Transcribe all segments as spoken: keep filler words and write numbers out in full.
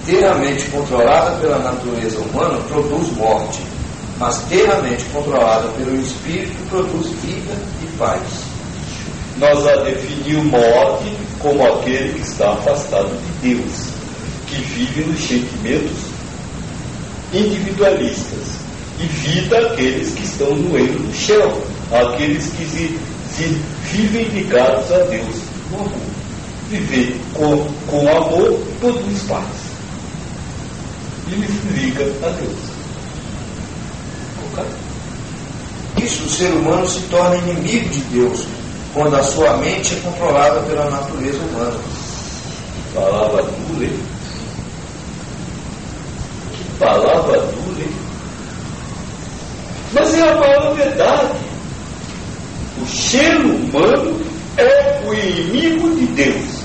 inteiramente controlada pela natureza humana, produz morte, mas inteiramente controlada pelo Espírito, produz vida e paz. Nós a definimos morte como aquele que está afastado de Deus, que vive nos sentimentos individualistas, e vida aqueles que estão no reino do céu, aqueles que se, se vivem ligados a Deus no amor. Viver com, com amor produz paz e me liga a Deus. Okay? Isso, o ser humano se torna inimigo de Deus quando a sua mente é controlada pela natureza humana. Palavra dura, hein? Que palavra dura, hein? Mas é a palavra verdade. O ser humano é o inimigo de Deus.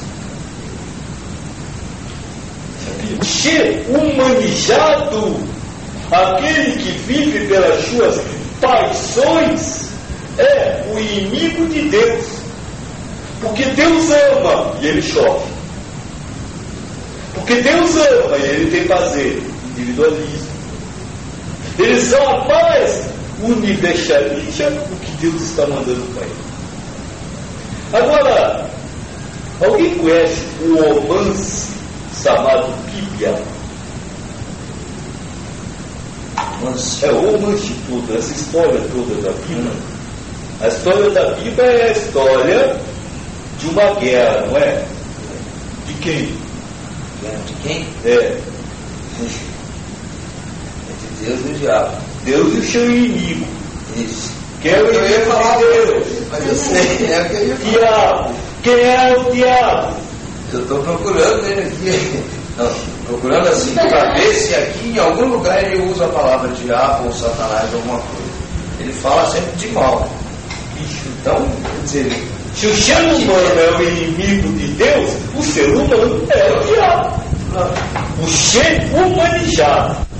O ser humanizado, aquele que vive pelas suas paixões, é o inimigo de Deus. Porque Deus ama e ele chove. Porque Deus ama e ele tem prazer, individualismo. Ele jamais universaliza o que Deus está mandando para ele. Agora, alguém conhece o romance chamado Bíblia? Mas é o romance todo, essa história toda da Bíblia. A história da Bíblia é a história de uma guerra, não é? De quem? Guerra de quem? É. É de Deus e do diabo. Deus e o seu inimigo. Isso. Quem é o Eu ia inimigo falar de Deus? Mas eu sei, é o que eu ia falar. Diabo. Quem é o diabo? Eu estou procurando ele aqui. Não, procurando assim, para ver se aqui em algum lugar ele usa a palavra diabo ou satanás ou alguma coisa. Ele fala sempre de mal. Então, quer dizer, se o ser humano é o inimigo de Deus, o ser humano é o diabo. O ser humanizado